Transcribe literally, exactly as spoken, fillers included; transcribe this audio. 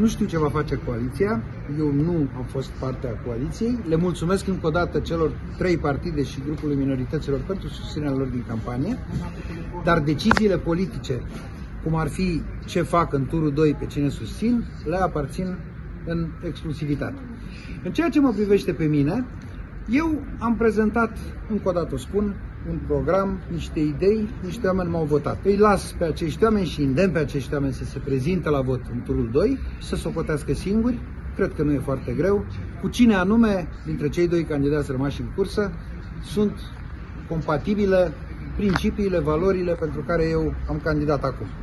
Nu știu ce va face coaliția, eu nu am fost parte a coaliției. Le mulțumesc încă o dată celor trei partide și grupului minorităților pentru susținerea lor din campanie, dar deciziile politice, cum ar fi ce fac în turul doi, pe cine susțin, le aparțin în exclusivitate. În ceea ce mă privește pe mine, eu am prezentat, încă o dată o spun, un program, niște idei, niște oameni m-au votat. Îi las pe acești oameni și îndemn pe acești oameni să se prezinte la vot în turul doi, să socotească singuri, cred că nu e foarte greu, cu cine anume dintre cei doi candidați rămași în cursă sunt compatibile principiile, valorile pentru care eu am candidat acum.